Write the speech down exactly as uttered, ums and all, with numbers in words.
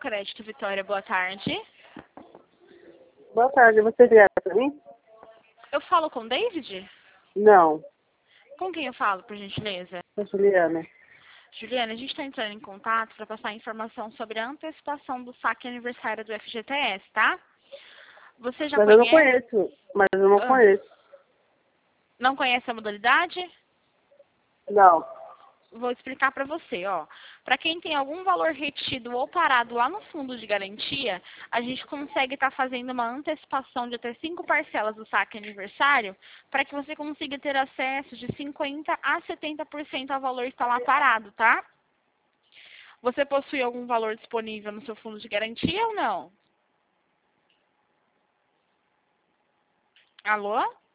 Crédito Vitória, boa tarde. Boa tarde, você liga para mim? Eu falo com David? Não, Com quem eu falo, por gentileza? sou Juliana. Juliana, a gente está entrando em contato para passar informação sobre a antecipação do saque aniversário do F G T S, tá? Você já Mas eu não conhece? conheço, mas eu não Ah, conheço. não conhece a modalidade? Não. Vou explicar para você, ó. Para quem tem algum valor retido ou parado lá no fundo de garantia, a gente consegue estar fazendo uma antecipação de até cinco parcelas do saque aniversário, para que você consiga ter acesso de cinquenta a setenta por cento ao valor que está lá parado, tá? Você possui algum valor disponível no seu fundo de garantia ou não? Alô?